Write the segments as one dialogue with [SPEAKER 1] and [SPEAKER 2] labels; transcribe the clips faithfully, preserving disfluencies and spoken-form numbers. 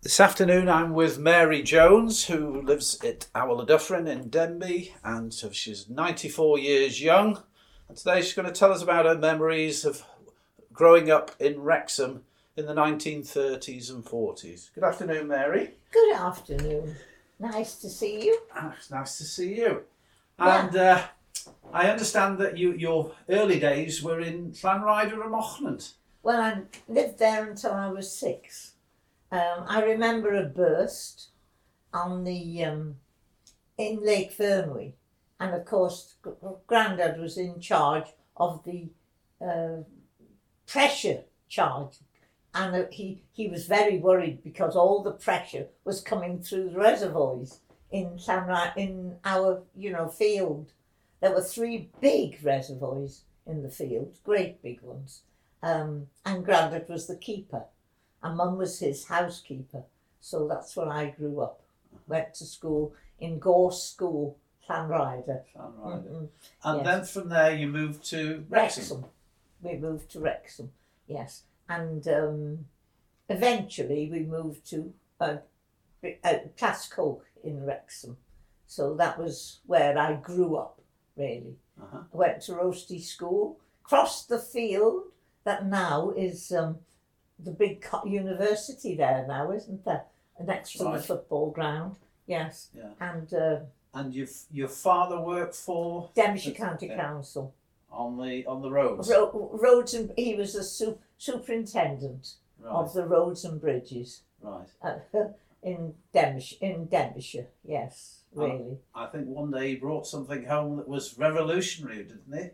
[SPEAKER 1] This afternoon I'm with Mary Jones, who lives at Awyl-y-Dyffryn in Denbigh, and she's ninety-four years young. And today she's going to tell us about her memories of growing up in Wrexham in the nineteen thirties and forties. Good afternoon, Mary.
[SPEAKER 2] Good afternoon. Nice to see you.
[SPEAKER 1] Ah, it's nice to see you.
[SPEAKER 2] Yeah.
[SPEAKER 1] And uh, I understand that you, your early days were in Llanrydder and Mochnant.
[SPEAKER 2] Well, I lived there until I was six. Um, I remember a burst on the um, in Lake Fernway, and of course, Grandad was in charge of the uh, pressure charge, and uh, he he was very worried because all the pressure was coming through the reservoirs in Llanrydder, in our you know field. There were three big reservoirs in the field, great big ones, um, and Grandad was the keeper. And Mum was his housekeeper, so that's where I grew up. Went to school in Gorse School, Llanrydder.
[SPEAKER 1] Llanrydder.
[SPEAKER 2] Mm-hmm.
[SPEAKER 1] And
[SPEAKER 2] Yes.
[SPEAKER 1] then from there you moved to Wrexham.
[SPEAKER 2] Wrexham. We moved to Wrexham, yes. And um, eventually we moved to uh, uh, Clascoch in Wrexham. So that was where I grew up, really.
[SPEAKER 1] Uh-huh.
[SPEAKER 2] I went to Roasty School, crossed the field that now is... Um, the big co- university there now, isn't there? Next to
[SPEAKER 1] Right.
[SPEAKER 2] the football ground, yes.
[SPEAKER 1] Yeah.
[SPEAKER 2] And uh,
[SPEAKER 1] And your your father worked for
[SPEAKER 2] Denbighshire County
[SPEAKER 1] Yeah.
[SPEAKER 2] Council.
[SPEAKER 1] on the on the roads.
[SPEAKER 2] Ro- roads and he was a su- superintendent
[SPEAKER 1] Right.
[SPEAKER 2] of the roads and bridges
[SPEAKER 1] Right.
[SPEAKER 2] uh, in Denbighshire. In Denbighshire, yes,
[SPEAKER 1] Oh.
[SPEAKER 2] really.
[SPEAKER 1] I think one day he brought something home that was revolutionary, didn't he?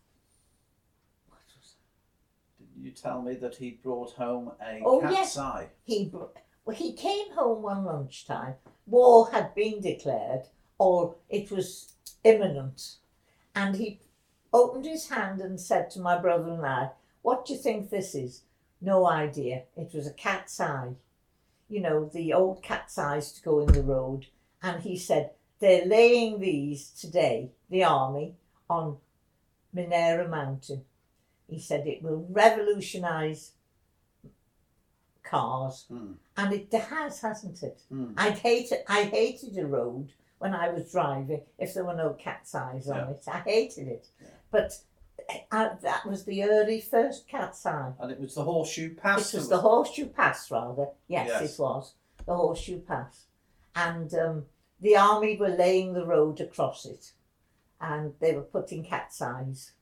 [SPEAKER 1] Didn't you tell me that he brought home a
[SPEAKER 2] Oh,
[SPEAKER 1] cat's
[SPEAKER 2] yes.
[SPEAKER 1] eye?
[SPEAKER 2] He br- well, he came home one lunchtime. War had been declared, or it was imminent, and he opened his hand and said to my brother and I, "What do you think this is?" No idea. It was a cat's eye, you know, the old cat's eyes to go in the road. And he said, "They're laying these today, the army, on Minera Mountain." He said it will revolutionise cars,
[SPEAKER 1] Hmm.
[SPEAKER 2] and it has, hasn't it?
[SPEAKER 1] Hmm.
[SPEAKER 2] I'd hate it. I hated a road when I was driving if there were no cat's eyes on
[SPEAKER 1] Yeah.
[SPEAKER 2] it. I hated it,
[SPEAKER 1] Yeah.
[SPEAKER 2] but uh, that was the early first cat's eye.
[SPEAKER 1] And it was the Horseshoe Pass.
[SPEAKER 2] It was
[SPEAKER 1] that
[SPEAKER 2] the Horseshoe Pass, rather. Yes,
[SPEAKER 1] Yes.
[SPEAKER 2] it was the Horseshoe Pass, and um, the army were laying the road across it, and they were putting cat's eyes.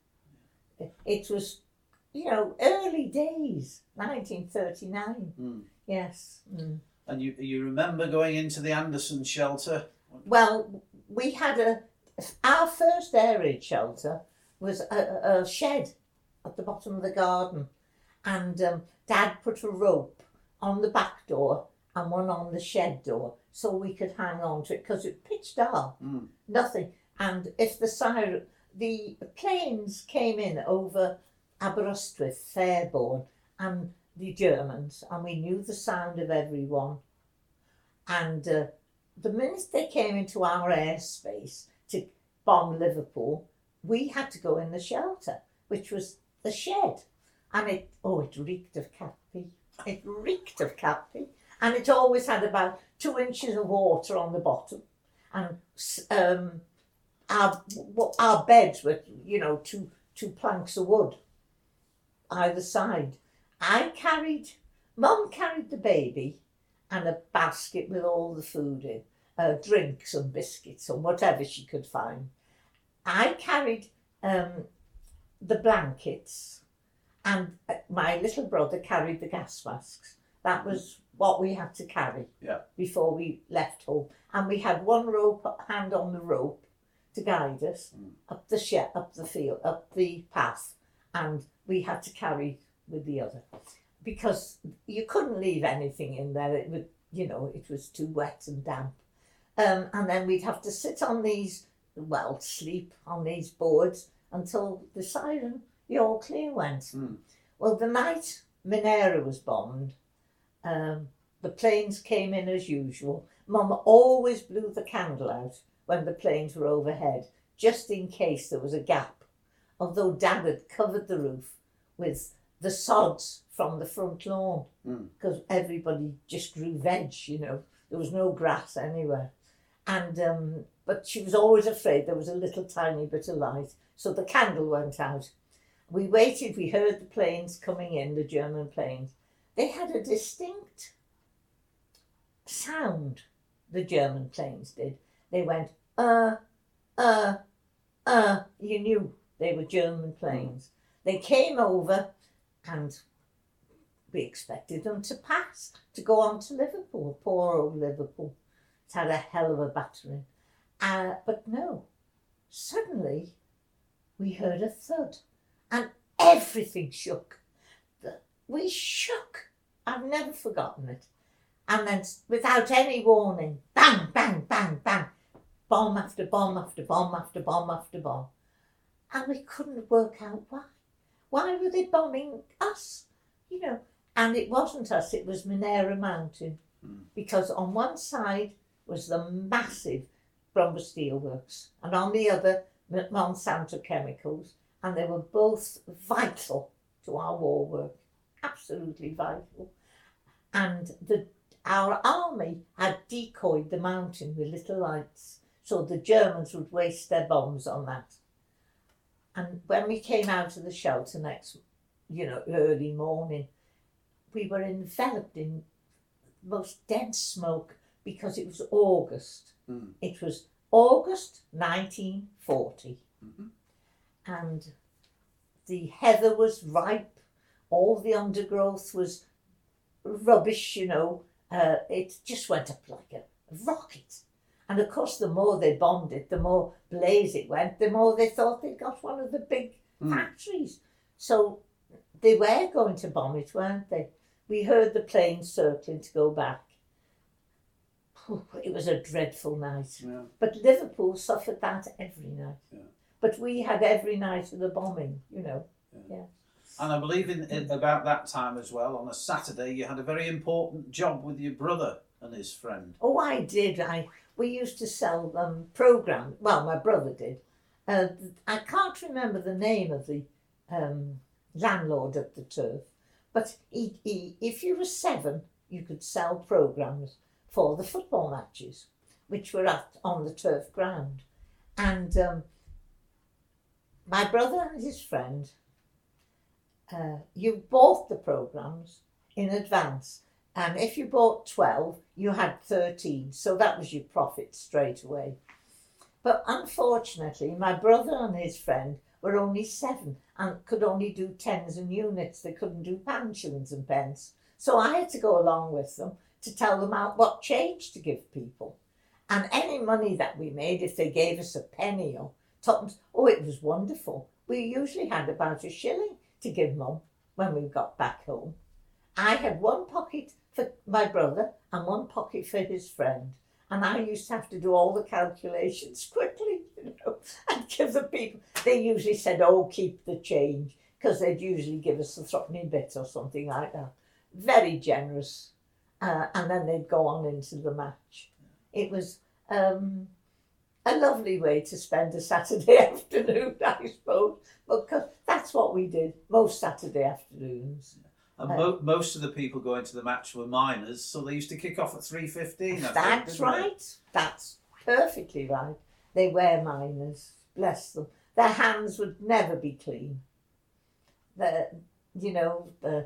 [SPEAKER 2] It was, you know, early days, nineteen thirty-nine.
[SPEAKER 1] Hmm.
[SPEAKER 2] Yes. Mm.
[SPEAKER 1] And you you remember going into the Anderson shelter?
[SPEAKER 2] Well, we had a, our first air raid shelter was a, a shed at the bottom of the garden, and um, Dad put a rope on the back door and one on the shed door so we could hang on to it because it pitched dark,
[SPEAKER 1] Hmm.
[SPEAKER 2] nothing. And if the siren, the planes came in over Aberystwyth, Fairborn, and the Germans, and we knew the sound of everyone. And uh, the minute they came into our airspace to bomb Liverpool, we had to go in the shelter, which was the shed. And it, oh, it reeked of cat pee. It reeked of cat pee. And it always had about two inches of water on the bottom. And um, our, our beds were, you know, two, two planks of wood either side. I carried, Mum carried the baby and a basket with all the food in, uh, drinks and biscuits and whatever she could find. I carried um, the blankets, and my little brother carried the gas masks. That was what we had to carry
[SPEAKER 1] Yeah.
[SPEAKER 2] before we left home. And we had one rope hand on the rope to guide us
[SPEAKER 1] Mm.
[SPEAKER 2] up the shed, up the field, up the path, and we had to carry with the other because you couldn't leave anything in there. It would, you know, it was too wet and damp. Um, and then we'd have to sit on these, well, sleep on these boards until the siren, the all clear went.
[SPEAKER 1] Mm.
[SPEAKER 2] Well, the night Minera was bombed, um, the planes came in as usual. Mum always blew the candle out when the planes were overhead, just in case there was a gap, although Dad had covered the roof with the sods from the front lawn
[SPEAKER 1] Mm.
[SPEAKER 2] because everybody just grew veg, you know. There was no grass anywhere. And um, but she was always afraid there was a little tiny bit of light. So the candle went out. We waited, we heard the planes coming in, the German planes. They had a distinct sound, the German planes did. They went, uh, uh, uh, you knew they were German planes. They came over and we expected them to pass, to go on to Liverpool, poor old Liverpool. It's had a hell of a battering. Uh, but no, suddenly we heard a thud and everything shook. We shook. I've never forgotten it. And then without any warning, bang, bang, bang, bang, bomb after bomb after bomb after bomb after bomb. And we couldn't work out why. Why were they bombing us? You know, and it wasn't us, it was Monera Mountain.
[SPEAKER 1] Mm.
[SPEAKER 2] Because on one side was the massive Bromber Steelworks and on the other Monsanto Chemicals, and they were both vital to our war work, absolutely vital. And the our army had decoyed the mountain with little lights, so the Germans would waste their bombs on that. And when we came out of the shelter next, you know, early morning, we were enveloped in most dense smoke because it was August.
[SPEAKER 1] Mm.
[SPEAKER 2] It was August nineteen forty.
[SPEAKER 1] Mm-hmm.
[SPEAKER 2] And the heather was ripe, all the undergrowth was rubbish, you know. Uh, it just went up like a rocket. And of course, the more they bombed it, the more blaze it went, the more they thought they'd got one of the big
[SPEAKER 1] Mm.
[SPEAKER 2] factories. So they were going to bomb it, weren't they? We heard the planes circling to go back. It was a dreadful night.
[SPEAKER 1] Yeah.
[SPEAKER 2] But Liverpool suffered that every night.
[SPEAKER 1] Yeah.
[SPEAKER 2] But we had every night of the bombing, you know.
[SPEAKER 1] Yeah.
[SPEAKER 2] Yeah.
[SPEAKER 1] And I believe in, in about that time as well, on a Saturday, you had a very important job with your brother and his friend.
[SPEAKER 2] Oh, I did. I we used to sell um, programs. Well, my brother did. Uh, I can't remember the name of the um, landlord at the turf, but he, he, if you were seven, you could sell programs for the football matches, which were at on the turf ground. And um, my brother and his friend, uh, you bought the programs in advance. And if you bought twelve, you had thirteen. So that was your profit straight away. But unfortunately, my brother and his friend were only seven and could only do tens and units. They couldn't do pounds, shillings and pence. So I had to go along with them to tell them out what change to give people. And any money that we made, if they gave us a penny or tuppence, oh, it was wonderful. We usually had about a shilling to give Mum when we got back home. I had one pocket for my brother and one pocket for his friend. And I used to have to do all the calculations quickly, you know, and give the people. They usually said, oh, keep the change, because they'd usually give us a threepenny bit or something like that. Very generous. Uh, and then they'd go on into the match. It was um, a lovely way to spend a Saturday afternoon, I suppose, because that's what we did most Saturday afternoons.
[SPEAKER 1] And mo- most of the people going to the match were miners, so they used to kick off at three fifteen.
[SPEAKER 2] That's
[SPEAKER 1] think,
[SPEAKER 2] right. They? That's perfectly right. They were miners, bless them. Their hands would never be clean. The, you know, the,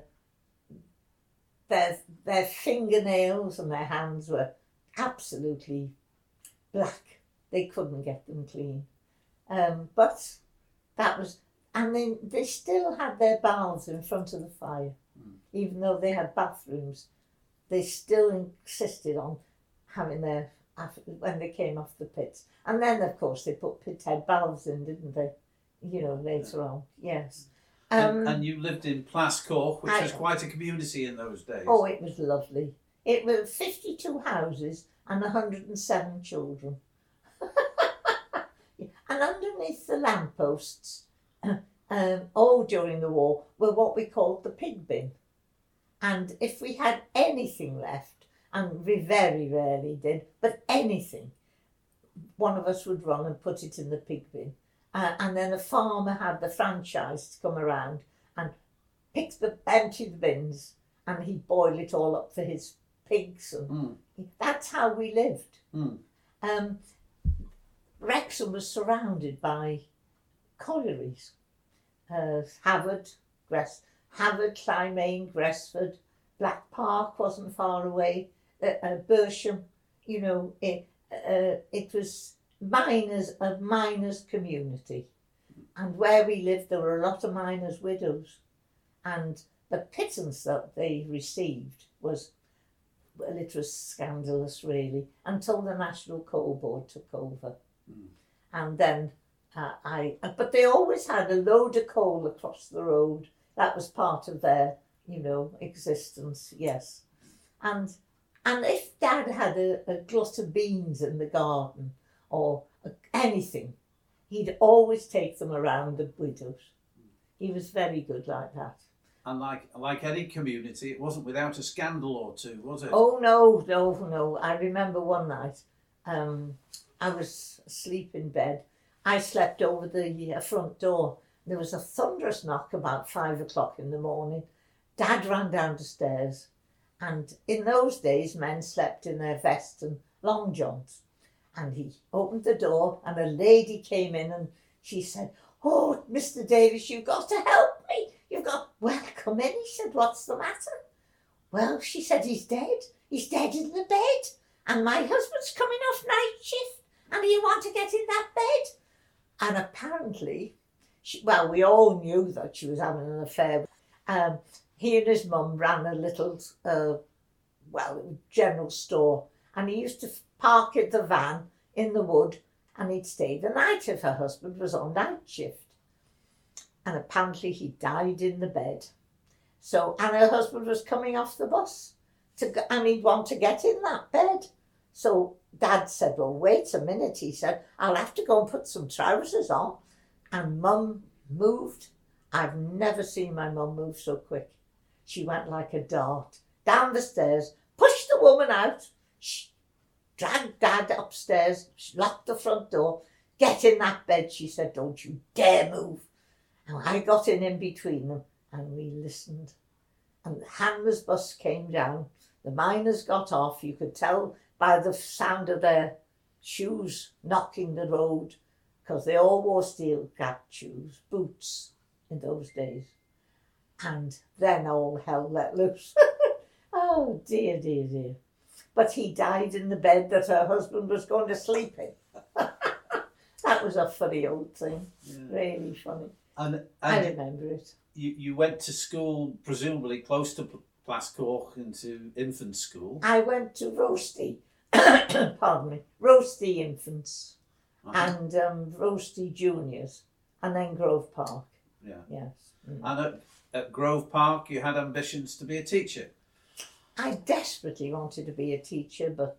[SPEAKER 2] their, their fingernails and their hands were absolutely black. They couldn't get them clean. Um, but that was, and then they still had their baths in front of the fire. Even though they had bathrooms, they still insisted on having their, when they came off the pits. And then, of course, they put pithead baths in, didn't they? You know, later yeah. on, yes. Um,
[SPEAKER 1] and, and you lived in Plascoch, which
[SPEAKER 2] I,
[SPEAKER 1] was quite a community in those days.
[SPEAKER 2] Oh, it was lovely. It was fifty-two houses and one hundred seven children. And underneath the lampposts, um, all during the war, were what we called the pig bin. And if we had anything left, and we very rarely did, but anything, one of us would run and put it in the pig bin. Uh, and then a farmer had the franchise to come around and pick the, empty the bins, and he'd boil it all up for his pigs. And
[SPEAKER 1] Mm.
[SPEAKER 2] that's how we lived.
[SPEAKER 1] Mm.
[SPEAKER 2] Um, Wrexham was surrounded by collieries. Uh, Havard, Gress, Havard, Clymane, Gresford, Black Park wasn't far away, uh, uh, Bersham, you know, it, uh, it was miners, a miners' community. And where we lived, there were a lot of miners' widows. And the pittance that they received was, well, it was scandalous, really, until the National Coal Board took over.
[SPEAKER 1] Mm.
[SPEAKER 2] And then uh, I, but they always had a load of coal across the road. That was part of their, you know, existence, yes. And and if Dad had a, a glut of beans in the garden or anything, he'd always take them around the widows. He was very good like that.
[SPEAKER 1] And like like any community, it wasn't without a scandal or two, was it?
[SPEAKER 2] Oh, no, no, no. I remember one night, um, I was asleep in bed. I slept over the uh, front door. There was a thunderous knock about five o'clock in the morning. Dad ran down the stairs. And in those days, men slept in their vests and long johns. And he opened the door and a lady came in and she said, "Oh, Mister Davis, you've got to help me. You've got..." "Well, come in," he said. "What's the matter?" "Well," she said, "he's dead. He's dead in the bed. And my husband's coming off night shift. And you want to get in that bed?" And apparently, she, well, we all knew that she was having an affair. Um, he and his mum ran a little, uh, well, general store. And he used to park at the van in the wood and he'd stay the night if her husband was on night shift. And apparently he died in the bed. So, and her husband was coming off the bus to go, and he'd want to get in that bed. So Dad said, "Well, wait a minute," he said, "I'll have to go and put some trousers on." And Mum moved. I've never seen my mum move so quick. She went like a dart down the stairs, pushed the woman out, dragged Dad upstairs, locked the front door. "Get in that bed," she said. "Don't you dare move." And I got in in between them and we listened. And the Hanmer's bus came down. The miners got off. You could tell by the sound of their shoes knocking the road, because they all wore steel-capped shoes, boots in those days. And then all hell let loose. Oh, dear, dear, dear. But he died in the bed that her husband was going to sleep in. That was a funny old thing, yeah. Really funny.
[SPEAKER 1] And, and
[SPEAKER 2] I remember it.
[SPEAKER 1] You, you went to school, presumably close to Plascoch, into infant school.
[SPEAKER 2] I went to Roasty, pardon me, Roasty Infants, uh-huh. and um, Roasty Juniors, and then Grove Park.
[SPEAKER 1] Yeah.
[SPEAKER 2] Yes. Mm.
[SPEAKER 1] And at, at Grove Park, you had ambitions to be a teacher.
[SPEAKER 2] I desperately wanted to be a teacher, but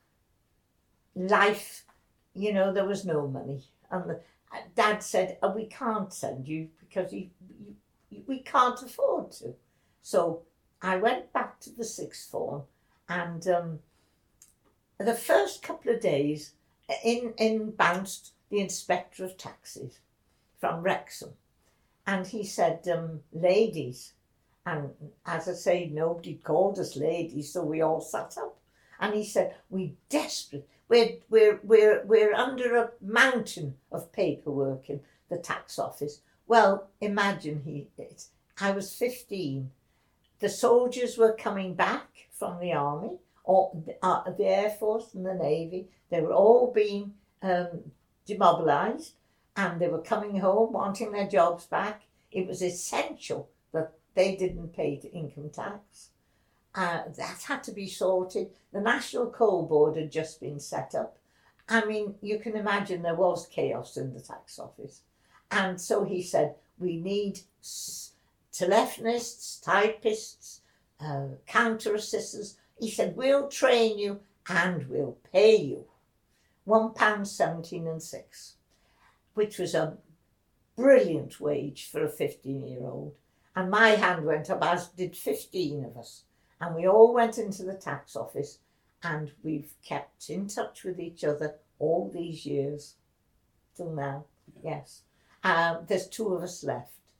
[SPEAKER 2] life, you know, there was no money. And the, Dad said, "Oh, we can't send you because you, you, we can't afford to." So I went back to the sixth form, and um, the first couple of days, in, in bounced the inspector of taxes from Wrexham. And he said, um, "Ladies," and as I say, nobody called us ladies, so we all sat up. And he said, "We desperate, we're, we're, we're, we're under a mountain of paperwork in the tax office." Well, imagine, he, it, I was fifteen. The soldiers were coming back from the army, or uh, the Air Force and the Navy. They were all being um, demobilised, and they were coming home wanting their jobs back. It was essential that they didn't pay income tax. Uh, that had to be sorted. The National Coal Board had just been set up. I mean, you can imagine there was chaos in the tax office. And so he said, "We need telephonists, typists, uh, counter assistants." He said, "We'll train you and we'll pay you one pound seventeen and six, which was a brilliant wage for a fifteen-year-old. And my hand went up, as did fifteen of us. And we all went into the tax office, and we've kept in touch with each other all these years till now. Yeah. Yes. Um, there's two of us left.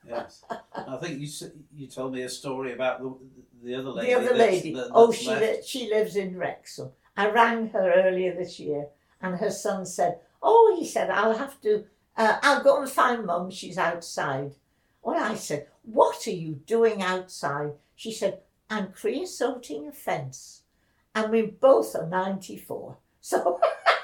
[SPEAKER 1] Yes. I think you s- you told me a story about the the other lady.
[SPEAKER 2] The other
[SPEAKER 1] that's-
[SPEAKER 2] lady,
[SPEAKER 1] that-
[SPEAKER 2] oh,
[SPEAKER 1] that's
[SPEAKER 2] she
[SPEAKER 1] left.
[SPEAKER 2] li- she lives in Wrexham. I rang her earlier this year, and her son said, "Oh," he said, "I'll have to. Uh, I'll go and find Mum. She's outside." Well, I said, "What are you doing outside?" She said, "I'm creosoting a fence," and we both are ninety-four, so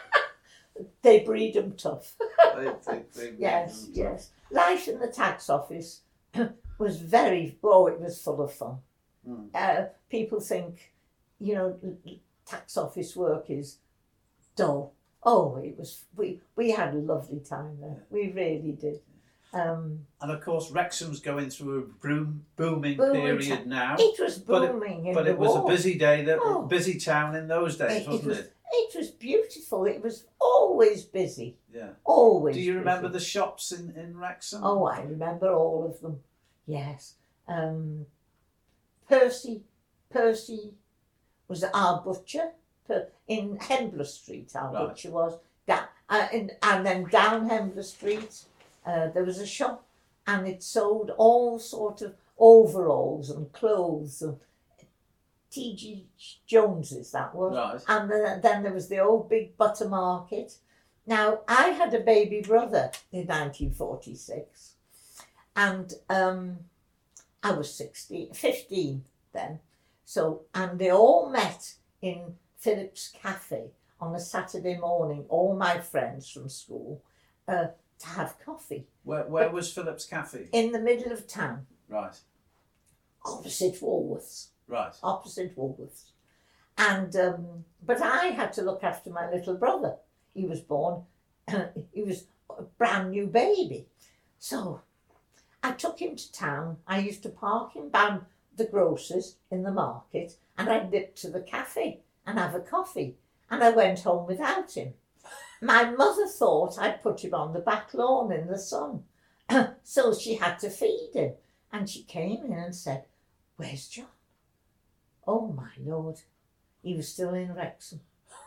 [SPEAKER 2] they breed 'em tough.
[SPEAKER 1] They- they- they-
[SPEAKER 2] Yes, yes. Life in the tax office was very, oh, it was full of fun.
[SPEAKER 1] Mm.
[SPEAKER 2] Uh, people think, you know, tax office work is dull. Oh, it was, we, we had a lovely time there. We really did. Um,
[SPEAKER 1] And of course, Wrexham's going through a boom, booming,
[SPEAKER 2] Booming
[SPEAKER 1] period
[SPEAKER 2] ti-
[SPEAKER 1] now.
[SPEAKER 2] it was
[SPEAKER 1] But it-
[SPEAKER 2] booming in
[SPEAKER 1] But
[SPEAKER 2] the
[SPEAKER 1] it was
[SPEAKER 2] war.
[SPEAKER 1] a busy day, that
[SPEAKER 2] Oh.
[SPEAKER 1] busy town in those days,
[SPEAKER 2] It- it
[SPEAKER 1] wasn't
[SPEAKER 2] was-
[SPEAKER 1] it?
[SPEAKER 2] It was beautiful. It was always busy.
[SPEAKER 1] Yeah.
[SPEAKER 2] Always
[SPEAKER 1] Do you remember
[SPEAKER 2] busy.
[SPEAKER 1] the shops in, in Wrexham?
[SPEAKER 2] Oh, I remember all of them. Yes. Um, Percy, Percy was our butcher per, in Hembler Street. Our
[SPEAKER 1] Right.
[SPEAKER 2] butcher was da- uh, in, and then down Hembler Street, uh, there was a shop, and it sold all sort of overalls and clothes and T G Jones's, that was.
[SPEAKER 1] Right.
[SPEAKER 2] And the, then there was the old big butter market. Now, I had a baby brother in nineteen forty-six, and um, I was sixteen, fifteen then. So, and they all met in Philip's Cafe on a Saturday morning, all my friends from school, uh, to have coffee
[SPEAKER 1] Where, where was Philip's Cafe?
[SPEAKER 2] in the middle of town,
[SPEAKER 1] Right.
[SPEAKER 2] opposite Woolworths.
[SPEAKER 1] Right.
[SPEAKER 2] opposite Woolworths. And um, but I had to look after my little brother. He was born, he was a brand new baby. So I took him to town. I used to park him by the grocer's in the market, and I'd nip to the cafe and have a coffee. And I went home without him. My mother thought I'd put him on the back lawn in the sun. So she had to feed him. And she came in and said, "Where's John?" Oh my Lord, he was still in Wrexham.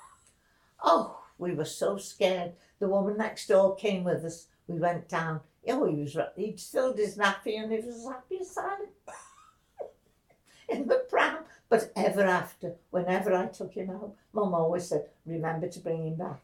[SPEAKER 2] Oh, we were so scared. The woman next door came with us. We went down. Oh, he was, he'd filled his nappy and he was as happy as silent in the pram. But ever after, whenever I took him out, Mum always said, "Remember to bring him back."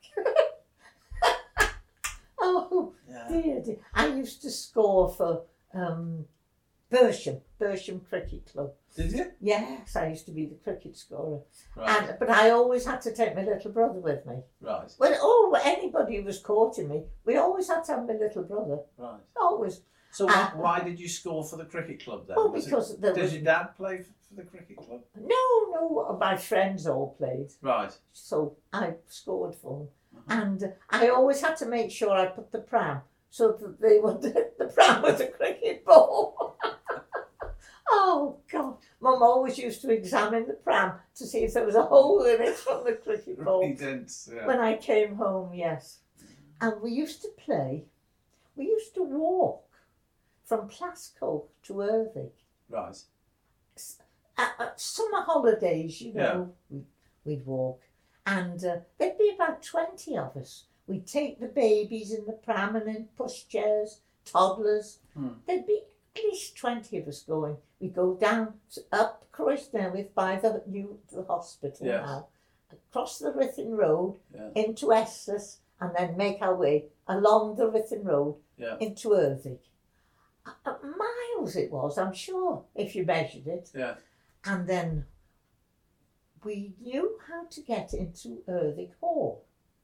[SPEAKER 2] Oh,
[SPEAKER 1] Yeah.
[SPEAKER 2] dear, dear. I used to score for um, Bersham, Bersham Cricket Club.
[SPEAKER 1] Did you?
[SPEAKER 2] Yes, I used to be the cricket scorer.
[SPEAKER 1] Right.
[SPEAKER 2] And but I always had to take my little brother with me.
[SPEAKER 1] Right.
[SPEAKER 2] When oh anybody who was courting me, we always had to have my little brother.
[SPEAKER 1] Right.
[SPEAKER 2] Always.
[SPEAKER 1] So why,
[SPEAKER 2] Uh,
[SPEAKER 1] why did you score for the cricket club then?
[SPEAKER 2] Well,
[SPEAKER 1] Was it-
[SPEAKER 2] because there
[SPEAKER 1] did
[SPEAKER 2] was
[SPEAKER 1] your dad play for, for the cricket club?
[SPEAKER 2] no, no. My friends all played,
[SPEAKER 1] Right.
[SPEAKER 2] so I scored for them.
[SPEAKER 1] Uh-huh.
[SPEAKER 2] And I always had to make sure I put the pram so that they would the pram with the cricket ball. Oh God! Mum always used to examine the pram to see if there was a hole in it from the cricket ball.
[SPEAKER 1] Right, dense, yeah.
[SPEAKER 2] When I came home, yes. And we used to play, we used to walk from Plasco to Irving.
[SPEAKER 1] Right.
[SPEAKER 2] At, at summer holidays, you know, we'd, we'd walk. And uh, there'd be about twenty of us. We'd take the babies in the pram and in pushchairs, toddlers.
[SPEAKER 1] Hmm.
[SPEAKER 2] There'd be at least twenty of us going. We'd go down, to, up Croesnewydd by the new the hospital
[SPEAKER 1] Yes.
[SPEAKER 2] now, across the Ruthin Road,
[SPEAKER 1] Yeah.
[SPEAKER 2] into Essex, and then make our way along the Ruthin Road
[SPEAKER 1] Yeah.
[SPEAKER 2] into Irving. Uh, miles it was, I'm sure, if you measured it.
[SPEAKER 1] Yeah.
[SPEAKER 2] And then we knew how to get into Irving Hall.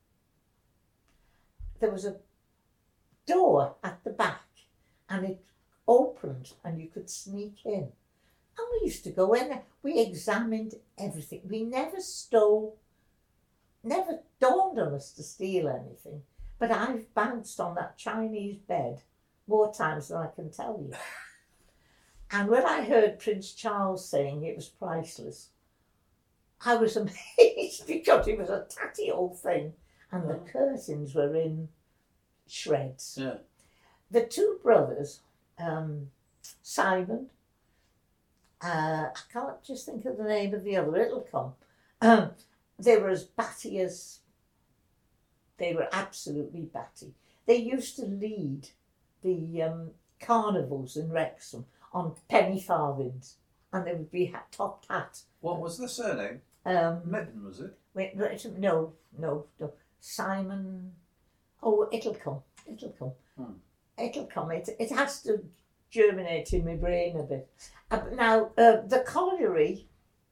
[SPEAKER 2] There was a door at the back, and it opened, and you could sneak in. And we used to go in there. We examined everything. We never stole, never dawned on us to steal anything. But I've bounced on that Chinese bed more times than I can tell you. And when I heard Prince Charles saying it was priceless, I was amazed because it was a tatty old thing and the curtains were in shreds.
[SPEAKER 1] Yeah.
[SPEAKER 2] The two brothers, um, Simon, uh, I can't just think of the name of the other, it'll come. Um, they were as batty as, they were absolutely batty. They used to lead the um, carnivals in Wrexham on penny farthings, and they would be hat, top hat.
[SPEAKER 1] What was the surname?
[SPEAKER 2] Um,
[SPEAKER 1] Midden, was it?
[SPEAKER 2] wait, wait, no, no, no, Simon. Oh, it'll come. It'll come.
[SPEAKER 1] Hmm.
[SPEAKER 2] It'll come. It it has to germinate in my brain a bit. Uh, now, uh, the colliery,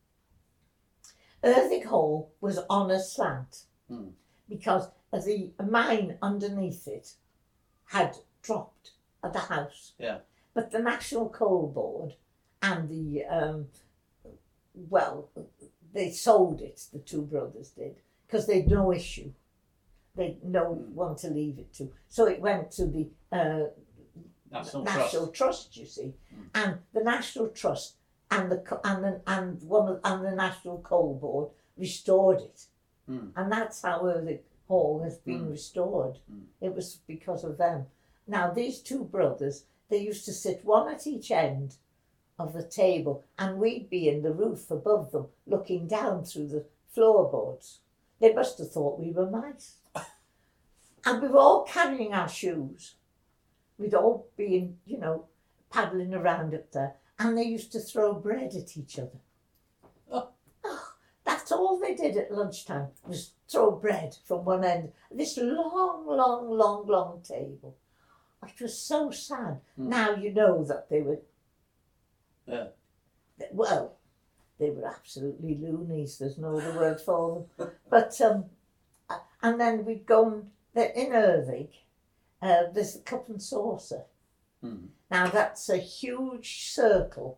[SPEAKER 2] Erthig Hall, was on a slant
[SPEAKER 1] Hmm.
[SPEAKER 2] because the mine underneath it had dropped at the house.
[SPEAKER 1] Yeah.
[SPEAKER 2] But the National Coal Board and the, um, well, they sold it, the two brothers did, because they'd no issue. They'd no
[SPEAKER 1] Hmm.
[SPEAKER 2] one to leave it to. So it went to the uh,
[SPEAKER 1] National,
[SPEAKER 2] National
[SPEAKER 1] Trust.
[SPEAKER 2] Trust, you see,
[SPEAKER 1] Mm.
[SPEAKER 2] and the National Trust and the co- and the, and one of, and the National Coal Board restored it,
[SPEAKER 1] Mm.
[SPEAKER 2] and that's how the hall has been
[SPEAKER 1] Mm.
[SPEAKER 2] restored.
[SPEAKER 1] Mm.
[SPEAKER 2] It was because of them. Now these two brothers, they used to sit one at each end of the table, and we'd be in the roof above them, looking down through the floorboards. They must have thought we were mice, and we were all carrying our shoes. We'd all been, you know, paddling around up there, and they used to throw bread at each other.
[SPEAKER 1] Oh.
[SPEAKER 2] Oh, that's all they did at lunchtime, was throw bread from one end. This long, long, long, long table. It was so sad.
[SPEAKER 1] Mm.
[SPEAKER 2] Now you know that they were,
[SPEAKER 1] Yeah.
[SPEAKER 2] well, they were absolutely loonies. There's no other word for them. But, um, and then we'd gone, in Erthig, Uh, there's the Cup and Saucer.
[SPEAKER 1] Mm.
[SPEAKER 2] Now that's a huge circle,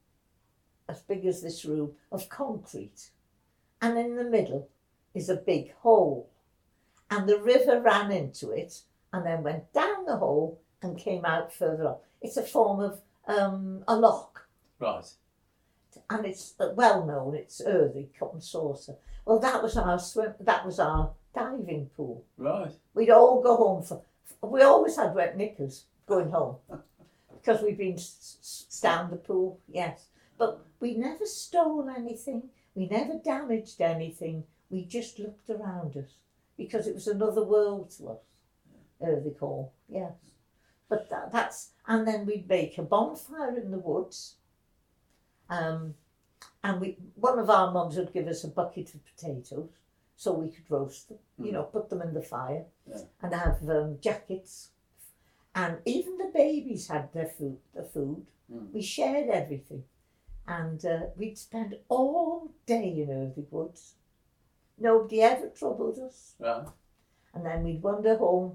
[SPEAKER 2] as big as this room, of concrete. And in the middle is a big hole. And the river ran into it and then went down the hole and came out further on. It's a form of um, a lock.
[SPEAKER 1] Right.
[SPEAKER 2] And it's well known, it's Erthig, Cup and Saucer. Well, that was our swim, that was our diving pool.
[SPEAKER 1] Right.
[SPEAKER 2] We'd all go home for, we always had wet knickers going home because we'd been s- s- down the pool, yes. But we never stole anything, we never damaged anything, we just looked around us because it was another world to us, Erthig Hall, yes. But that, that's, and then we'd make a bonfire in the woods. Um, and we, one of our mums would give us a bucket of potatoes so we could roast them, mm. you know, put them in the fire,
[SPEAKER 1] yeah.
[SPEAKER 2] and have um, jackets. And even the babies had their food. The food.
[SPEAKER 1] Mm.
[SPEAKER 2] We shared everything. And uh, we'd spend all day in Erthig Woods. Nobody ever troubled us.
[SPEAKER 1] Right.
[SPEAKER 2] And then we'd wander home,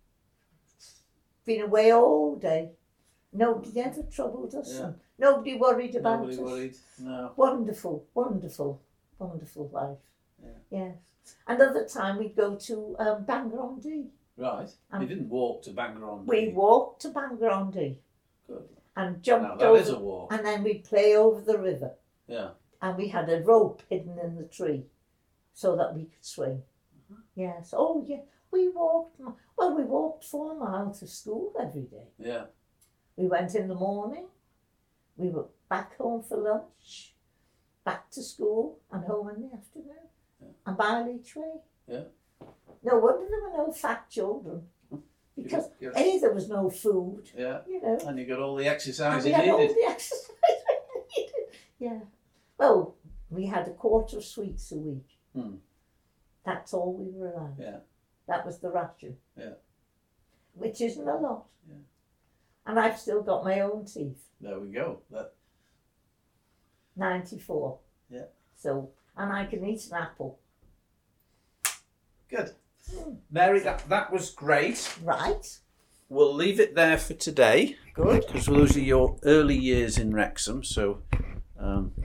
[SPEAKER 2] been away all day. Nobody ever troubled us.
[SPEAKER 1] Yeah.
[SPEAKER 2] And nobody worried about
[SPEAKER 1] Nobody
[SPEAKER 2] us.
[SPEAKER 1] worried. No.
[SPEAKER 2] Wonderful, wonderful, wonderful life.
[SPEAKER 1] Yeah.
[SPEAKER 2] Yes. Another time we'd go to um, Bangor-on-Dee.
[SPEAKER 1] Right.
[SPEAKER 2] Um,
[SPEAKER 1] you didn't walk to Bangor-on-Dee.
[SPEAKER 2] We walked to Bangor-on-Dee.
[SPEAKER 1] Good.
[SPEAKER 2] And jumped
[SPEAKER 1] Now that
[SPEAKER 2] over.
[SPEAKER 1] is a walk.
[SPEAKER 2] And then we'd play over the river.
[SPEAKER 1] Yeah.
[SPEAKER 2] And we had a rope hidden in the tree so that we could swing.
[SPEAKER 1] Mm-hmm.
[SPEAKER 2] Yes. Oh, yeah. We walked, well, we walked four miles to school every day.
[SPEAKER 1] Yeah.
[SPEAKER 2] We went in the morning. We were back home for lunch, back to school, and home in the afternoon.
[SPEAKER 1] Yeah.
[SPEAKER 2] A mile each way.
[SPEAKER 1] Yeah.
[SPEAKER 2] No wonder there were no fat children. Because
[SPEAKER 1] You're,
[SPEAKER 2] A, there was no food,
[SPEAKER 1] yeah.
[SPEAKER 2] you know.
[SPEAKER 1] And you got all the
[SPEAKER 2] And
[SPEAKER 1] exercise
[SPEAKER 2] we
[SPEAKER 1] you
[SPEAKER 2] had all
[SPEAKER 1] needed.
[SPEAKER 2] the exercise we needed. Yeah. Well, we had a quarter of sweets a week.
[SPEAKER 1] Hmm.
[SPEAKER 2] That's all we were allowed.
[SPEAKER 1] Yeah.
[SPEAKER 2] That was the ration.
[SPEAKER 1] Yeah.
[SPEAKER 2] Which isn't a lot.
[SPEAKER 1] Yeah.
[SPEAKER 2] And I've still got my own teeth.
[SPEAKER 1] There we go. That.
[SPEAKER 2] ninety-four.
[SPEAKER 1] Yeah.
[SPEAKER 2] So, and I can eat an apple.
[SPEAKER 1] Good. Mary, that, that was great.
[SPEAKER 2] Right.
[SPEAKER 1] We'll leave it there for today.
[SPEAKER 2] Good.
[SPEAKER 1] Because those are your early years in Wrexham. So um,